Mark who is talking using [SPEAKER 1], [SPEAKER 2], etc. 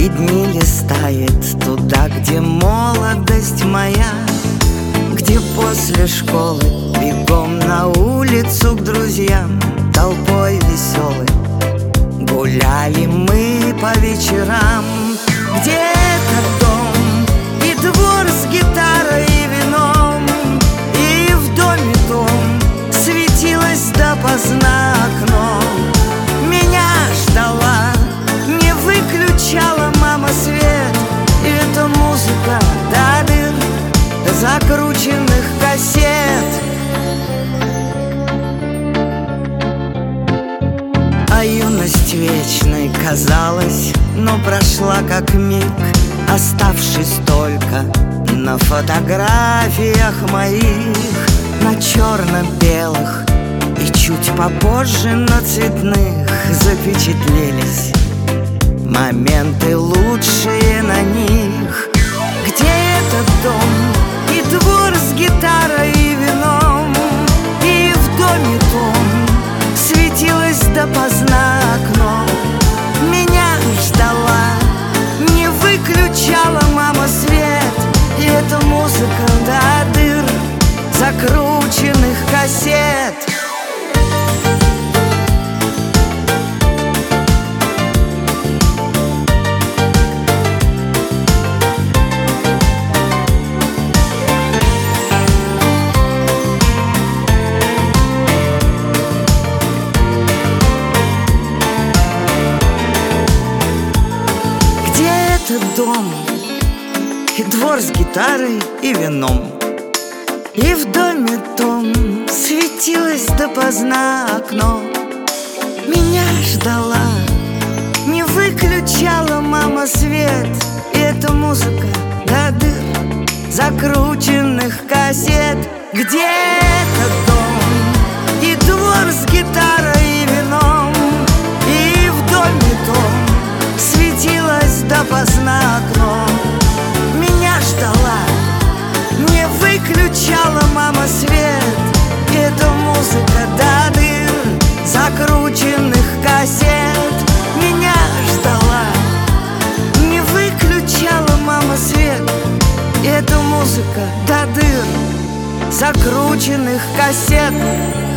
[SPEAKER 1] И дни листает туда, где молодость моя, где после школы бегом на улицу к друзьям, толпой веселой гуляли мы по вечерам. Где этот дом и двор с гитарой и вином, и в доме том светилось допоздна окно. Меня ждала, не выключала мама свет, и эта музыка до дыр закрученных кассет. А юность вечной казалась, но прошла как миг, оставшись только на фотографиях моих, на черно-белых и чуть попозже на цветных запечатлелись моменты лучшие на них. Где этот дом и двор с гитарой и вином, и в доме том светилось допоздна окно. Меня ждала, не выключала мама свет, и эта музыка до дыр закрученных кассет. Дом и двор с гитарой и вином, и в доме том светилось допоздна окно. Меня ждала, не выключала мама свет, и эта музыка до дыр закрученных кассет. Где этот дом и двор с гитарой и вином, и в доме том светилось допоздна окно. Меня ждала, не выключала мама свет, и эта музыка до дыр закрученных кассет. Меня ждала, не выключала мама свет, и эта музыка до дыр закрученных кассет.